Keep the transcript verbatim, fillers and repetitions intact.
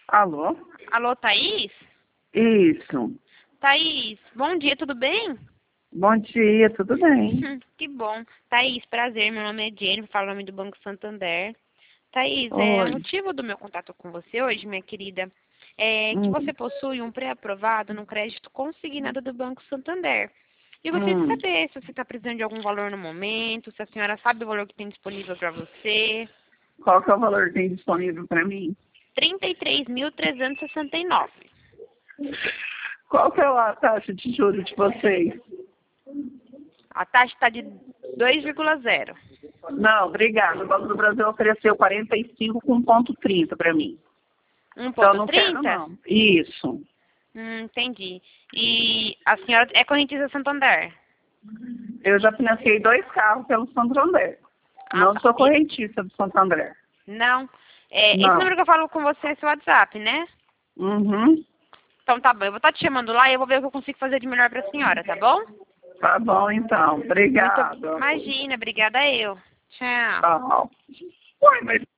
Alô? Alô, Thaís? Isso. Thaís, bom dia, tudo bem? Bom dia, tudo bem? Que bom. Thaís, prazer, meu nome é Jennifer, falo em nome do Banco Santander. Thaís, é, o Oi. motivo do meu contato com você hoje, minha querida, é que Hum, você possui um pré-aprovado no crédito consignado do Banco Santander. E eu gostaria de hum. saber se você está precisando de algum valor no momento, se a senhora sabe o valor que tem disponível para você. Qual que é o valor que tem disponível para mim? trinta e três mil trezentos e sessenta e nove. Qual que é a taxa de juros de vocês? A taxa está de dois vírgula zero. Não, obrigada. O Banco do Brasil ofereceu quarenta e cinco com ponto trinta para mim. Então, eu não quero, um ponto trinta? não. Isso. Hum, entendi. E a senhora é correntista Santander? Eu já financiei dois carros pelo Santander. Ah, Não tá. sou E- correntista do Santander. não. É, esse Não. número que eu falo com você é seu WhatsApp, né? Uhum. Então tá bom. Eu vou estar te chamando lá e eu vou ver o que eu consigo fazer de melhor pra senhora, tá bom? Tá bom, então. Muito. Obrigada. Imagina, obrigada eu. Tchau. Tchau. Ué, mas